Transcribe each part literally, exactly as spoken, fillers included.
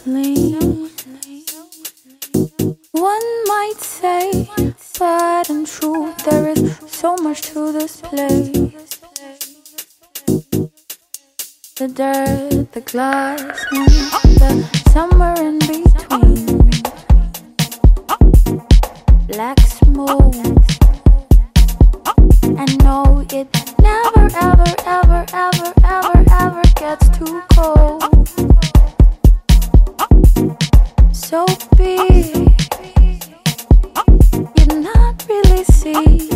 clean. One might say, but in truth there is so much to this place. The dirt, the glass, and the somewhere in between. Black smoke. And no, it never, ever, ever, ever, ever, ever gets too cold. So big, you'd not really see.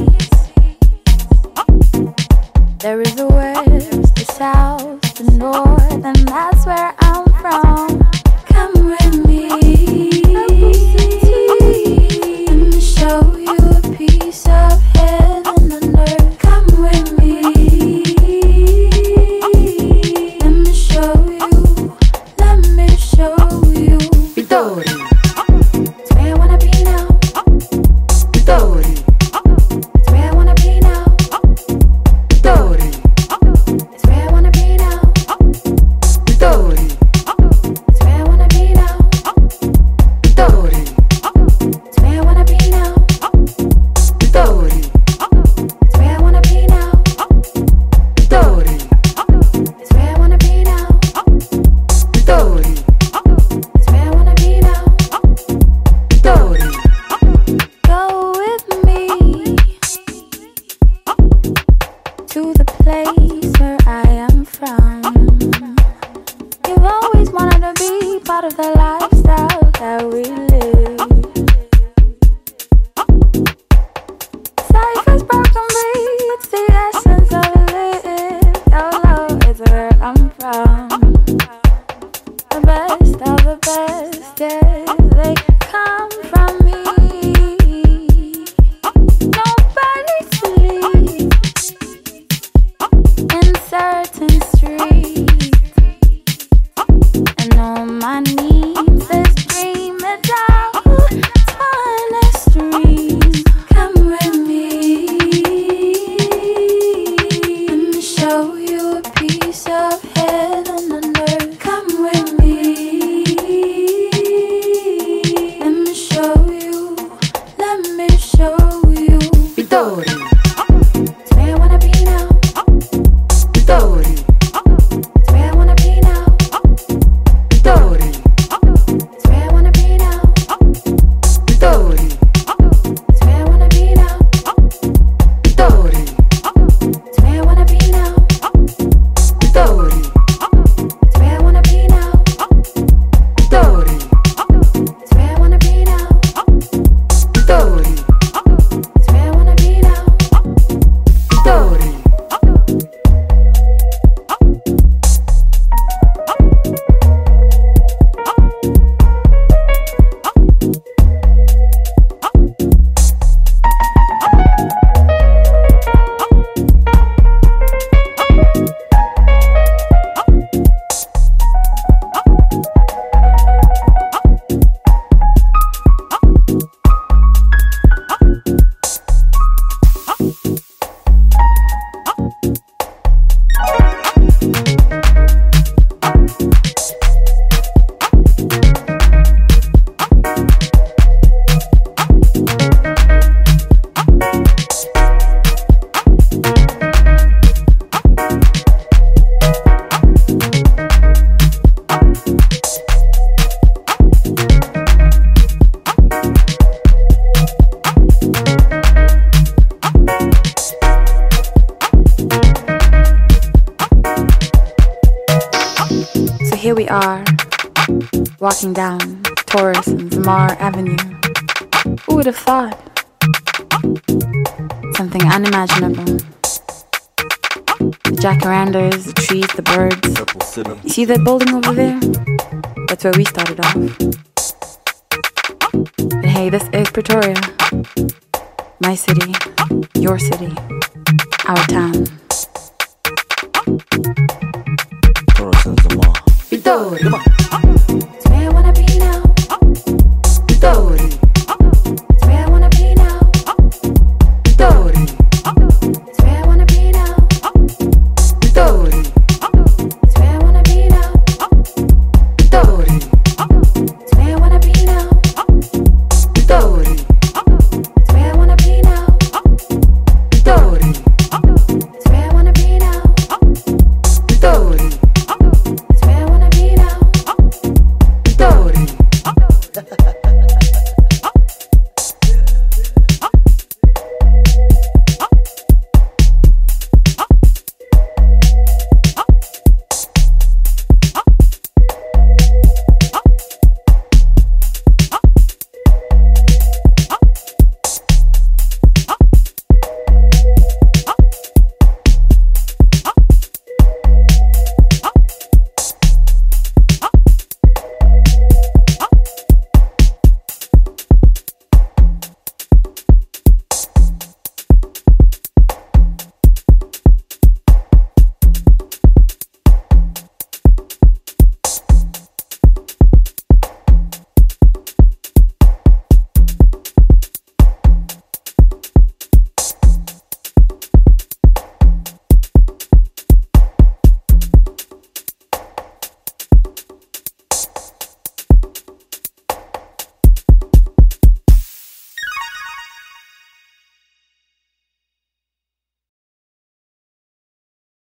There is a west, the south, the north, and that's where I'm from. Come with me, let me show you a piece of heaven and earth. Come with me, let me show you, let me show you. Vittori, it's where I wanna be now. Vittori, it's where I wanna be now. Vittori, it's where I wanna be now. Vittori, it's where I wanna be now. Vittori, it's where I wanna be now. Vittori, it's where I wanna be now. Vittori, it's where I wanna be now. Vittori, it's where I wanna be now. Vittori, go with me to the place where I am from. You've always wanted to be part of the lifestyle that we live. Cypher's broken beats, the essence of live. Your love is where I'm from. The best of the best, yes, they come from me. Nobody sleeps in certain streets, and on my knees this dream is out on a stream. Come with me, let me show you a piece of heaven and earth. Come with me, let me show you, let me show you. Vittori, it's where I wanna be now. Vittori, it's where I wanna be now. Vittori, it's where I wanna be now. Vittori, it's where I wanna be now. Vittori, it's where I wanna be now. Vittori, it's where I wanna be now. Vittori, it's where I wanna be now. Vittori, it's where I wanna be now. Vittori. So here we are, walking down Taurus and Zamar Avenue. Who would have thought? Something unimaginable. The jacarandas, the trees, the birds. You see that building over there? That's where we started off. But hey, this is Pretoria. My city, your city, our town. Taurus and Zamar. Vittori. Come on.